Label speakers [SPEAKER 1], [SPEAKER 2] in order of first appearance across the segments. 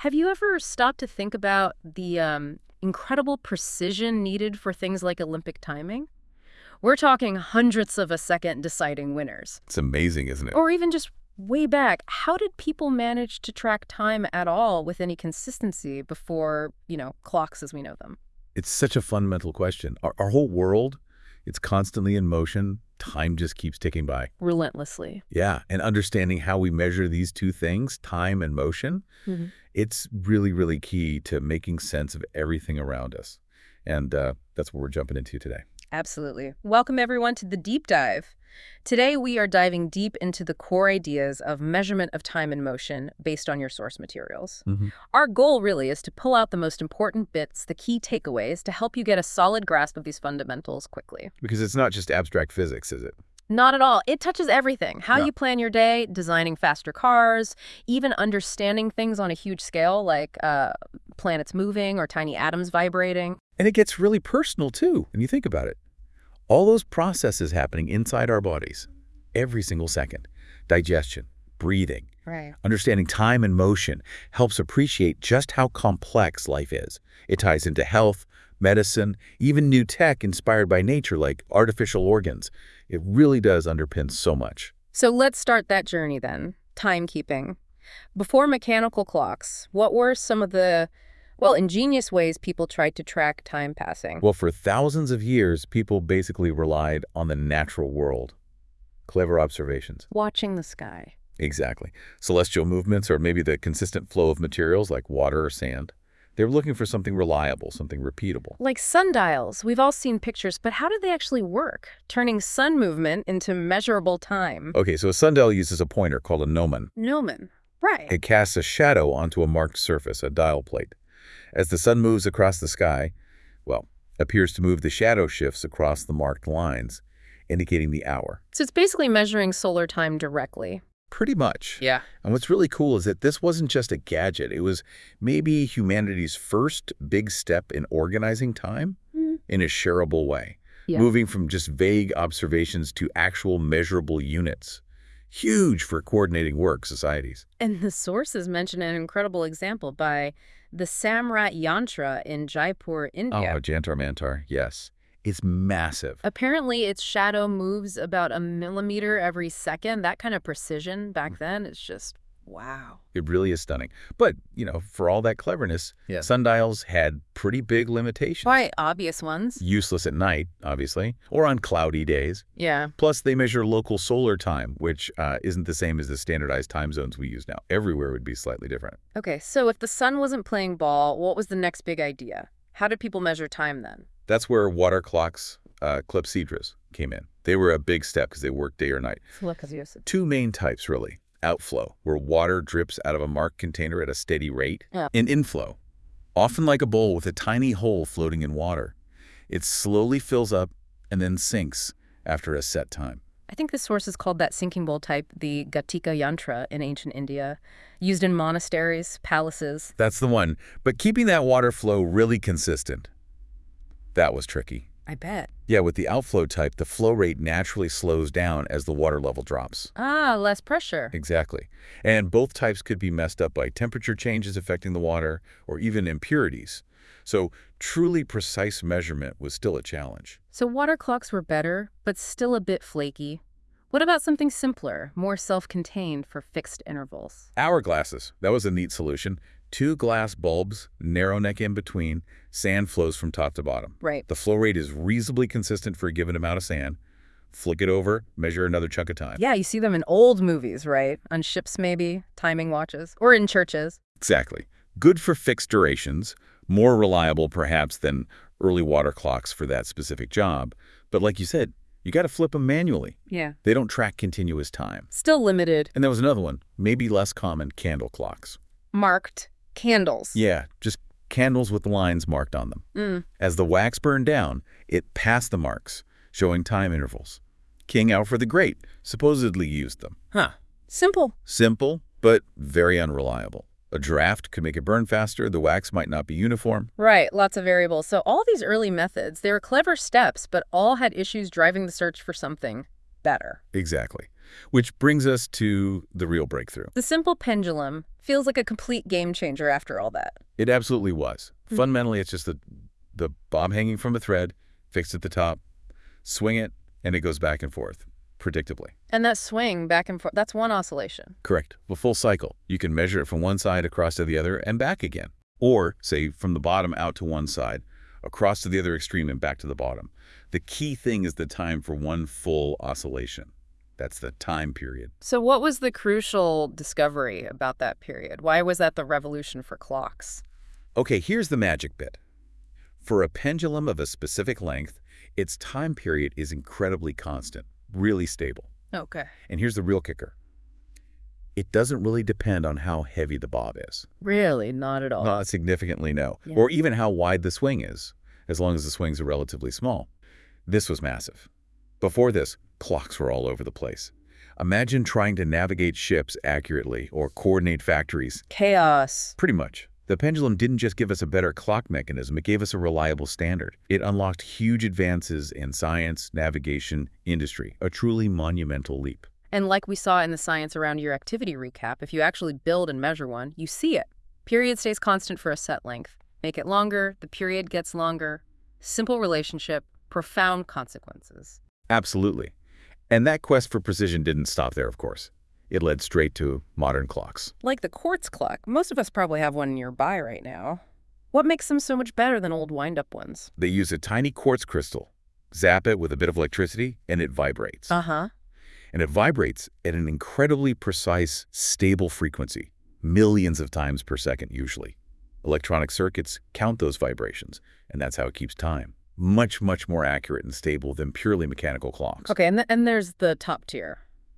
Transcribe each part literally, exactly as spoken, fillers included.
[SPEAKER 1] Have you ever stopped to think about the um, incredible precision needed for things like Olympic timing? We're talking hundredths of a second deciding winners.
[SPEAKER 2] It's amazing, isn't it?
[SPEAKER 1] Or even just way back, how did people manage to track time at all with any consistency before, you know, clocks as we know them?
[SPEAKER 2] It's such a fundamental question. Our, our whole world, it's constantly in motion. Time just keeps ticking by.
[SPEAKER 1] Relentlessly.
[SPEAKER 2] Yeah, and understanding how we measure these two things, time and motion,
[SPEAKER 1] Mm-hmm.
[SPEAKER 2] it's really, really key to making sense of everything around us. And uh, that's what we're jumping into today.
[SPEAKER 1] Absolutely. Welcome, everyone, to The Deep Dive. Today, we are diving deep into the core ideas of measurement of time and motion based on your source materials.
[SPEAKER 2] Mm-hmm.
[SPEAKER 1] Our goal really is to pull out the most important bits, the key takeaways, to help you get a solid grasp of these fundamentals quickly.
[SPEAKER 2] Because it's not just abstract physics, is it?
[SPEAKER 1] Not at all. It touches everything. How
[SPEAKER 2] Yeah.
[SPEAKER 1] you plan your day, designing faster cars, even understanding things on a huge scale like uh, planets moving or tiny atoms vibrating.
[SPEAKER 2] And it gets really personal, too, when you think about it. All those processes happening inside our bodies, every single second. Digestion, breathing,
[SPEAKER 1] Right.
[SPEAKER 2] understanding time and motion helps appreciate just how complex life is. It ties into health, medicine, even new tech inspired by nature like artificial organs. It really does underpin so much.
[SPEAKER 1] So let's start that journey then. Timekeeping. Before mechanical clocks, what were some of the, well, ingenious ways people tried to track time passing?
[SPEAKER 2] Well, for thousands of years, people basically relied on the natural world. Clever observations.
[SPEAKER 1] Watching the sky.
[SPEAKER 2] Exactly. Celestial movements or maybe the consistent flow of materials like water or sand. They were looking for something reliable, something repeatable.
[SPEAKER 1] Like sundials. We've all seen pictures, but how do they actually work? Turning sun movement into measurable time.
[SPEAKER 2] Okay, so a sundial uses a pointer called a gnomon.
[SPEAKER 1] Gnomon. Right.
[SPEAKER 2] It casts a shadow onto a marked surface, a dial plate. As the sun moves across the sky, well, appears to move the shadow shifts across the marked lines, indicating the hour.
[SPEAKER 1] So it's basically measuring solar time directly.
[SPEAKER 2] Pretty much.
[SPEAKER 1] Yeah.
[SPEAKER 2] And what's really cool is that this wasn't just a gadget. It was maybe humanity's first big step in organizing time
[SPEAKER 1] Mm.
[SPEAKER 2] in a shareable way,
[SPEAKER 1] Yeah.
[SPEAKER 2] moving from just vague observations to actual measurable units. Huge for coordinating work societies.
[SPEAKER 1] And the sources mention an incredible example by the Samrat Yantra in Jaipur, India.
[SPEAKER 2] Oh, Jantar Mantar, yes. It's massive.
[SPEAKER 1] Apparently, its shadow moves about a millimeter every second. That kind of precision back then is just, wow.
[SPEAKER 2] It really is stunning. But, you know, for all that cleverness,
[SPEAKER 1] Yeah.
[SPEAKER 2] sundials had pretty big limitations.
[SPEAKER 1] Quite obvious ones.
[SPEAKER 2] Useless at night, obviously, or on cloudy days.
[SPEAKER 1] Yeah.
[SPEAKER 2] Plus, they measure local solar time, which uh, isn't the same as the standardized time zones we use now. Everywhere would be slightly different.
[SPEAKER 1] Okay, so if the sun wasn't playing ball, what was the next big idea? How did people measure time then?
[SPEAKER 2] That's where water clocks, uh, clepsydras, came in. They were a big step because they worked day or night. Two main types, really. Outflow, where water drips out of a marked container at a steady rate.
[SPEAKER 1] Yeah.
[SPEAKER 2] And inflow, often like a bowl with a tiny hole floating in water. It slowly fills up and then sinks after a set time.
[SPEAKER 1] I think the source is called that sinking bowl type, the Gatika Yantra in ancient India, used in monasteries, palaces.
[SPEAKER 2] That's the one. But keeping that water flow really consistent, that was tricky.
[SPEAKER 1] I bet.
[SPEAKER 2] Yeah, with the outflow type, the flow rate naturally slows down as the water level drops.
[SPEAKER 1] Ah, less pressure.
[SPEAKER 2] Exactly. And both types could be messed up by temperature changes affecting the water or even impurities. So truly precise measurement was still a challenge.
[SPEAKER 1] So water clocks were better, but still a bit flaky. What about something simpler, more self-contained for fixed intervals?
[SPEAKER 2] Hourglasses, that was a neat solution. Two glass bulbs, narrow neck in between, sand flows from top to bottom.
[SPEAKER 1] Right.
[SPEAKER 2] The flow rate is reasonably consistent for a given amount of sand. Flick it over, measure another chunk of time.
[SPEAKER 1] Yeah, you see them in old movies, right? On ships maybe, timing watches, or in churches.
[SPEAKER 2] Exactly. Good for fixed durations, more reliable perhaps than early water clocks for that specific job. But like you said, you got to flip them manually.
[SPEAKER 1] Yeah.
[SPEAKER 2] They don't track continuous time.
[SPEAKER 1] Still limited.
[SPEAKER 2] And there was another one, maybe less common, candle clocks.
[SPEAKER 1] Marked candles.
[SPEAKER 2] Yeah, just candles with lines marked on them.
[SPEAKER 1] Mm.
[SPEAKER 2] As the wax burned down, it passed the marks, showing time intervals. King Alfred the Great supposedly used them.
[SPEAKER 1] Huh. Simple.
[SPEAKER 2] Simple, but very unreliable. A draft could make it burn faster, the wax might not be uniform.
[SPEAKER 1] Right, lots of variables. So all these early methods, they were clever steps, but all had issues driving the search for something better.
[SPEAKER 2] Exactly. Which brings us to the real breakthrough.
[SPEAKER 1] The simple pendulum feels like a complete game changer after all that.
[SPEAKER 2] It absolutely was.
[SPEAKER 1] Hmm.
[SPEAKER 2] Fundamentally, it's just the, the bob hanging from a thread, fixed at the top, swing it, and it goes back and forth, predictably.
[SPEAKER 1] And that swing back and forth, that's one oscillation.
[SPEAKER 2] Correct. A full cycle. You can measure it from one side across to the other and back again. Or, say, from the bottom out to one side, across to the other extreme and back to the bottom. The key thing is the time for one full oscillation. That's the time period.
[SPEAKER 1] So what was the crucial discovery about that period? Why was that the revolution for clocks?
[SPEAKER 2] Okay, here's the magic bit. For a pendulum of a specific length, its time period is incredibly constant, really stable.
[SPEAKER 1] Okay.
[SPEAKER 2] And here's the real kicker. It doesn't really depend on how heavy the bob is.
[SPEAKER 1] Really? Not at all.
[SPEAKER 2] Not significantly, no.
[SPEAKER 1] Yeah.
[SPEAKER 2] Or even how wide the swing is, as long as the swings are relatively small. This was massive. Before this, clocks were all over the place. Imagine trying to navigate ships accurately or coordinate factories.
[SPEAKER 1] Chaos.
[SPEAKER 2] Pretty much. The pendulum didn't just give us a better clock mechanism, it gave us a reliable standard. It unlocked huge advances in science, navigation, industry, a truly monumental leap.
[SPEAKER 1] And like we saw in the Science Around Your Activity recap, if you actually build and measure one, you see it. Period stays constant for a set length. Make it longer, the period gets longer. Simple relationship, profound consequences.
[SPEAKER 2] Absolutely. And that quest for precision didn't stop there, of course. It led straight to modern clocks.
[SPEAKER 1] Like the quartz clock. Most of us probably have one nearby right now. What makes them so much better than old wind-up ones?
[SPEAKER 2] They use a tiny quartz crystal, zap it with a bit of electricity, and it vibrates.
[SPEAKER 1] Uh-huh.
[SPEAKER 2] And it vibrates at an incredibly precise, stable frequency, millions of times per second usually. Electronic circuits count those vibrations, and that's how it keeps time. Much, much more accurate and stable than purely mechanical clocks.
[SPEAKER 1] Okay, and, th and there's the top tier.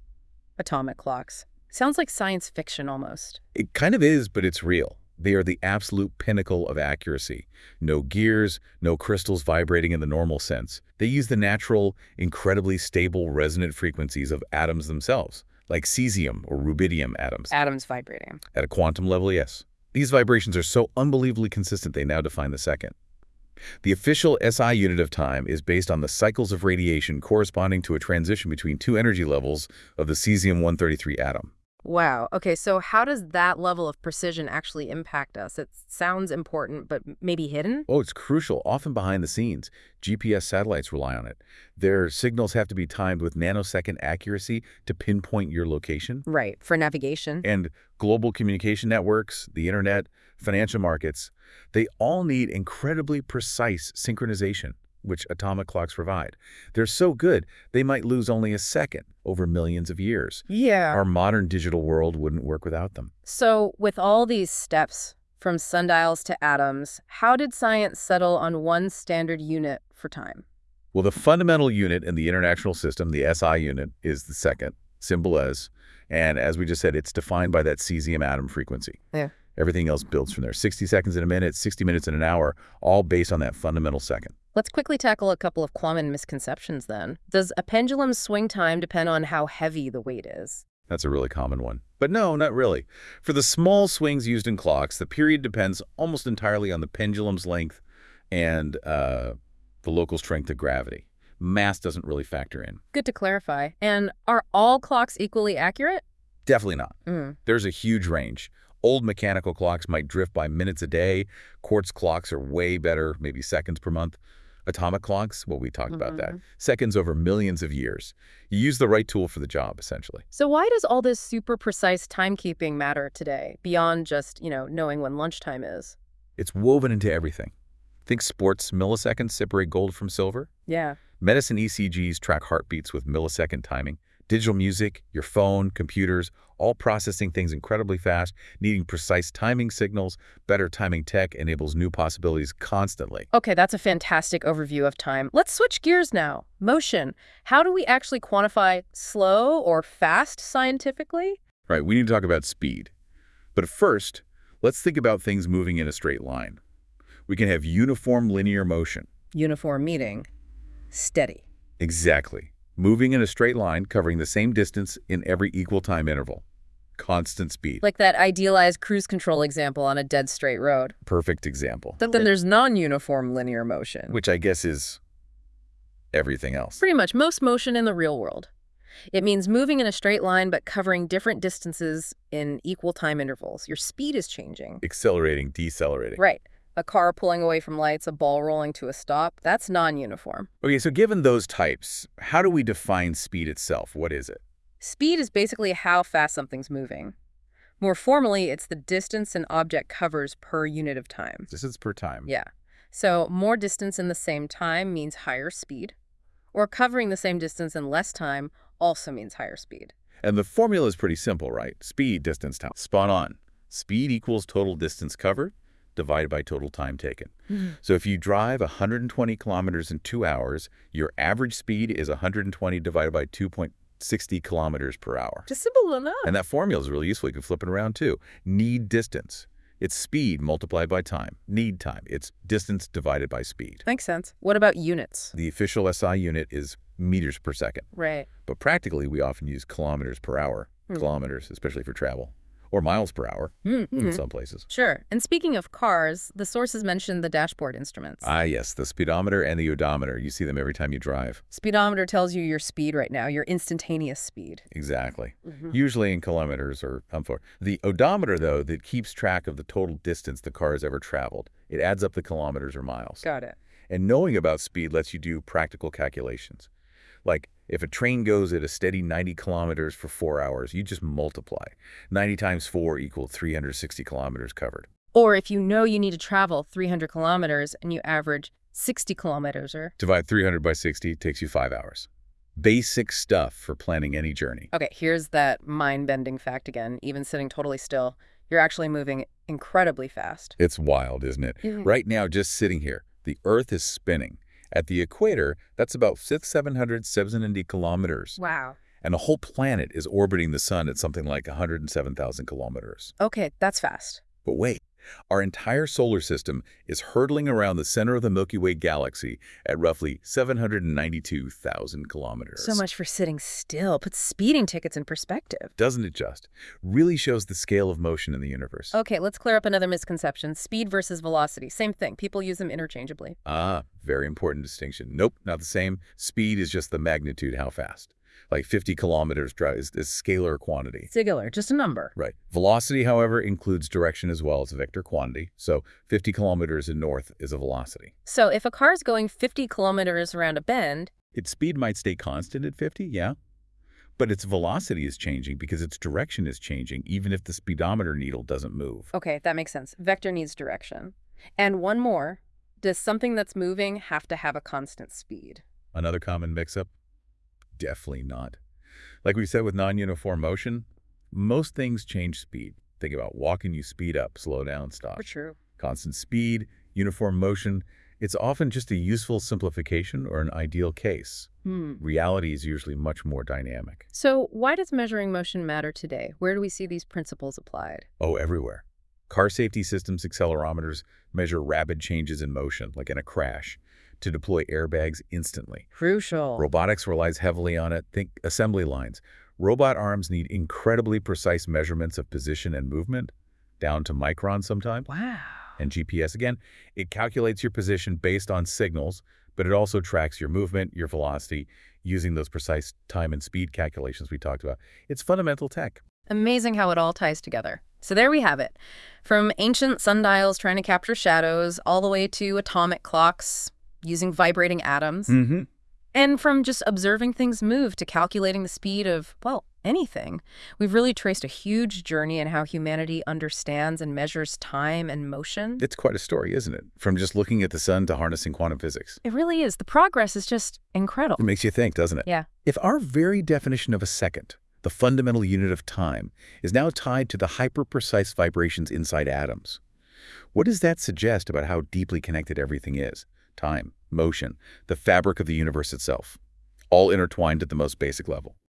[SPEAKER 1] Atomic clocks. Sounds like science fiction almost.
[SPEAKER 2] It kind of is, but it's real. They are the absolute pinnacle of accuracy. No gears, no crystals vibrating in the normal sense. They use the natural, incredibly stable resonant frequencies of atoms themselves, like cesium or rubidium atoms.
[SPEAKER 1] Atoms vibrating.
[SPEAKER 2] At a quantum level, yes. These vibrations are so unbelievably consistent they now define the second. The official S I unit of time is based on the cycles of radiation corresponding to a transition between two energy levels of the cesium one thirty-three atom.
[SPEAKER 1] Wow. Okay, so how does that level of precision actually impact us? It sounds important, but maybe hidden?
[SPEAKER 2] Oh, it's crucial, often behind the scenes. G P S satellites rely on it. Their signals have to be timed with nanosecond accuracy to pinpoint your location.
[SPEAKER 1] Right, for navigation.
[SPEAKER 2] And global communication networks, the internet, financial markets, they all need incredibly precise synchronization, which atomic clocks provide. They're so good, they might lose only a second over millions of years.
[SPEAKER 1] Yeah.
[SPEAKER 2] Our modern digital world wouldn't work without them.
[SPEAKER 1] So with all these steps, from sundials to atoms, how did science settle on one standard unit for time?
[SPEAKER 2] Well, the fundamental unit in the international system, the S I unit, is the second, symbol S. And as we just said, it's defined by that cesium atom frequency.
[SPEAKER 1] Yeah.
[SPEAKER 2] Everything else builds from there. sixty seconds in a minute, sixty minutes in an hour, all based on that fundamental second.
[SPEAKER 1] Let's quickly tackle a couple of common misconceptions then. Does a pendulum's swing time depend on how heavy the weight is?
[SPEAKER 2] That's a really common one. But no, not really. For the small swings used in clocks, the period depends almost entirely on the pendulum's length and uh, the local strength of gravity. Mass doesn't really factor in.
[SPEAKER 1] Good to clarify. And are all clocks equally accurate?
[SPEAKER 2] Definitely not.
[SPEAKER 1] Mm.
[SPEAKER 2] There's a huge range. Old mechanical clocks might drift by minutes a day. Quartz clocks are way better, maybe seconds per month. Atomic clocks, well, we talked
[SPEAKER 1] Mm-hmm.
[SPEAKER 2] about that. Seconds over millions of years. You use the right tool for the job, essentially.
[SPEAKER 1] So why does all this super precise timekeeping matter today, beyond just, you know, knowing when lunchtime is?
[SPEAKER 2] It's woven into everything. Think sports, milliseconds separate gold from silver.
[SPEAKER 1] Yeah.
[SPEAKER 2] Medicine E C Gs track heartbeats with millisecond timing. Digital music, your phone, computers, all processing things incredibly fast, needing precise timing signals. Better timing tech enables new possibilities constantly.
[SPEAKER 1] Okay, that's a fantastic overview of time. Let's switch gears now. Motion. How do we actually quantify slow or fast scientifically?
[SPEAKER 2] Right, we need to talk about speed. But first, let's think about things moving in a straight line. We can have uniform linear motion.
[SPEAKER 1] Uniform meaning steady.
[SPEAKER 2] Exactly. Moving in a straight line, covering the same distance in every equal time interval. Constant speed.
[SPEAKER 1] Like that idealized cruise control example on a dead straight road.
[SPEAKER 2] Perfect example.
[SPEAKER 1] Then there's non-uniform linear motion.
[SPEAKER 2] Which I guess is everything else.
[SPEAKER 1] Pretty much most motion in the real world. It means moving in a straight line but covering different distances in equal time intervals. Your speed is changing.
[SPEAKER 2] Accelerating, decelerating.
[SPEAKER 1] Right. A car pulling away from lights, a ball rolling to a stop, that's non-uniform.
[SPEAKER 2] Okay, so given those types, how do we define speed itself? What is it?
[SPEAKER 1] Speed is basically how fast something's moving. More formally, it's the distance an object covers per unit of time.
[SPEAKER 2] Distance per time.
[SPEAKER 1] Yeah. So more distance in the same time means higher speed, or covering the same distance in less time also means higher speed.
[SPEAKER 2] And the formula is pretty simple, right? Speed, distance, time. Spot on. Speed equals total distance covered divided by total time taken.
[SPEAKER 1] Mm-hmm.
[SPEAKER 2] So if you drive one hundred twenty kilometers in two hours, your average speed is one hundred twenty divided by two point six zero kilometers per hour.
[SPEAKER 1] Just simple enough.
[SPEAKER 2] And that formula is really useful. You can flip it around too. Need distance. It's speed multiplied by time. Need time. It's distance divided by speed.
[SPEAKER 1] Makes sense. What about units?
[SPEAKER 2] The official S I unit is meters per second.
[SPEAKER 1] Right.
[SPEAKER 2] But practically, we often use kilometers per hour.
[SPEAKER 1] Hmm.
[SPEAKER 2] Kilometers, especially for travel. Or miles per hour
[SPEAKER 1] Mm-hmm.
[SPEAKER 2] in some places.
[SPEAKER 1] Sure. And speaking of cars, the sources mentioned the dashboard instruments.
[SPEAKER 2] Ah, yes, the speedometer and the odometer. You see them every time you drive.
[SPEAKER 1] Speedometer tells you your speed right now, your instantaneous speed.
[SPEAKER 2] Exactly.
[SPEAKER 1] Mm-hmm.
[SPEAKER 2] Usually in kilometers or um, for the odometer, though, that keeps track of the total distance the car has ever traveled. It adds up the kilometers or miles.
[SPEAKER 1] Got it.
[SPEAKER 2] And knowing about speed lets you do practical calculations. Like, if a train goes at a steady ninety kilometers for four hours, you just multiply. ninety times four equals three hundred sixty kilometers covered.
[SPEAKER 1] Or if you know you need to travel three hundred kilometers and you average sixty kilometers or...
[SPEAKER 2] Divide three hundred by sixty takes you five hours. Basic stuff for planning any journey.
[SPEAKER 1] Okay, here's that mind-bending fact again. Even sitting totally still, you're actually moving incredibly fast.
[SPEAKER 2] It's wild, isn't it?
[SPEAKER 1] Mhm.
[SPEAKER 2] Right now, just sitting here, the Earth is spinning. At the equator, that's about seven hundred seventy kilometers.
[SPEAKER 1] Wow.
[SPEAKER 2] And a whole planet is orbiting the sun at something like one hundred seven thousand kilometers.
[SPEAKER 1] Okay, that's fast.
[SPEAKER 2] But wait, our entire solar system is hurtling around the center of the Milky Way galaxy at roughly seven hundred ninety-two thousand kilometers.
[SPEAKER 1] So much for sitting still. Puts speeding tickets in perspective.
[SPEAKER 2] Doesn't it just? Really shows the scale of motion in the universe.
[SPEAKER 1] Okay, let's clear up another misconception. Speed versus velocity. Same thing. People use them interchangeably.
[SPEAKER 2] Ah, very important distinction. Nope, not the same. Speed is just the magnitude, how fast. Like fifty kilometers is, is scalar quantity.
[SPEAKER 1] Singular, just a number.
[SPEAKER 2] Right. Velocity, however, includes direction as well as a vector quantity. So fifty kilometers in north is a velocity.
[SPEAKER 1] So if a car is going fifty kilometers around a bend...
[SPEAKER 2] Its speed might stay constant at fifty, yeah. But its velocity is changing because its direction is changing, even if the speedometer needle doesn't move.
[SPEAKER 1] Okay, that makes sense. Vector needs direction. And one more. Does something that's moving have to have a constant speed?
[SPEAKER 2] Another common mix-up? Definitely not. Like we said with non-uniform motion, most things change speed. Think about walking, you speed up, slow down, stop.
[SPEAKER 1] For true.
[SPEAKER 2] Constant speed, uniform motion, it's often just a useful simplification or an ideal case.
[SPEAKER 1] Hmm.
[SPEAKER 2] Reality is usually much more dynamic.
[SPEAKER 1] So why does measuring motion matter today? Where do we see these principles applied?
[SPEAKER 2] Oh, everywhere. Car safety systems accelerometers measure rapid changes in motion, like in a crash, to deploy airbags instantly.
[SPEAKER 1] Crucial.
[SPEAKER 2] Robotics relies heavily on it. Think assembly lines. Robot arms need incredibly precise measurements of position and movement, down to microns sometimes.
[SPEAKER 1] Wow.
[SPEAKER 2] And G P S, again, it calculates your position based on signals, but it also tracks your movement, your velocity, using those precise time and speed calculations we talked about. It's fundamental tech.
[SPEAKER 1] Amazing how it all ties together. So there we have it. From ancient sundials trying to capture shadows, all the way to atomic clocks using vibrating atoms.
[SPEAKER 2] Mm-hmm.
[SPEAKER 1] And from just observing things move to calculating the speed of, well, anything. We've really traced a huge journey in how humanity understands and measures time and motion.
[SPEAKER 2] It's quite a story, isn't it? From just looking at the sun to harnessing quantum physics.
[SPEAKER 1] It really is. The progress is just incredible.
[SPEAKER 2] It makes you think, doesn't it?
[SPEAKER 1] Yeah.
[SPEAKER 2] If our very definition of a second, the fundamental unit of time, is now tied to the hyper-precise vibrations inside atoms, what does that suggest about how deeply connected everything is? Time, motion, the fabric of the universe itself, all intertwined at the most basic level.